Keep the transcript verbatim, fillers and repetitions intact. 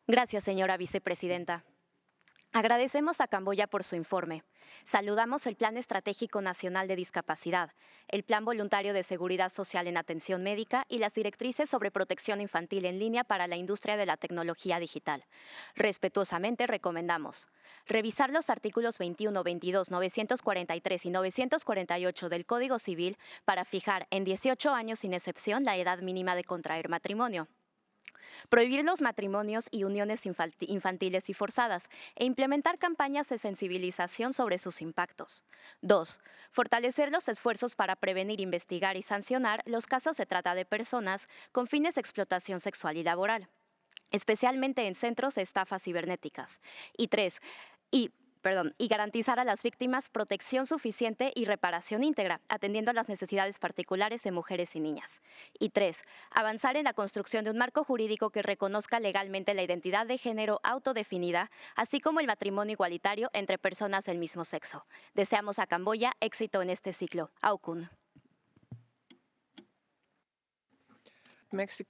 Gracias, señora vicepresidenta. Agradecemos a Camboya por su informe. Saludamos el Plan Estratégico Nacional de Discapacidad, el Plan Voluntario de Seguridad Social en Atención Médica y las directrices sobre protección infantil en línea para la industria de la tecnología digital. Respetuosamente recomendamos revisar los artículos veintiuno, veintidós, novecientos cuarenta y tres y novecientos cuarenta y ocho del Código Civil para fijar en dieciocho años sin excepción la edad mínima de contraer matrimonio. Prohibir los matrimonios y uniones infanti- infantiles y forzadas e implementar campañas de sensibilización sobre sus impactos. dos. Fortalecer los esfuerzos para prevenir, investigar y sancionar los casos de trata de personas con fines de explotación sexual y laboral, especialmente en centros de estafas cibernéticas. Y tres, y, perdón, y garantizar a las víctimas protección suficiente y reparación íntegra, atendiendo a las necesidades particulares de mujeres y niñas. Y tres, avanzar en la construcción de un marco jurídico que reconozca legalmente la identidad de género autodefinida, así como el matrimonio igualitario entre personas del mismo sexo. Deseamos a Camboya éxito en este ciclo. Aukun. México.